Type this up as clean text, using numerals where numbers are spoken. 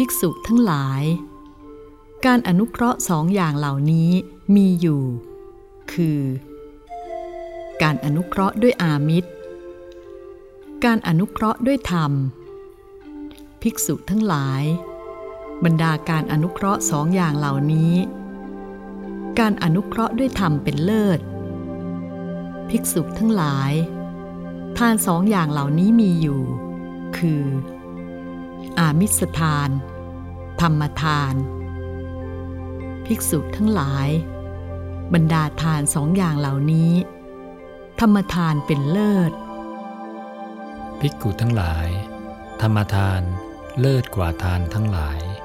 ภิกษุทั้งหลายการอนุเคราะห์สองอย่างเหล่านี้มีอยู่คือการอนุเคราะห์ด้วยอามิตรการอนุเคราะห์ด้วยธรรมภิกษุทั้งหลายบรรดาการอนุเคราะห์สองอย่างเหล่านี้การอนุเคราะห์ด้วยธรรมเป็นเลิศภิกษุทั้งหลายทานสองอย่างเหล่านี้มีอยู่คืออามิสทานธรรมทานภิกษุทั้งหลายบรรดาทานสองอย่างเหล่านี้ธรรมทานเป็นเลิศภิกขุทั้งหลายธรรมทานเลิศกว่าทานทั้งหลาย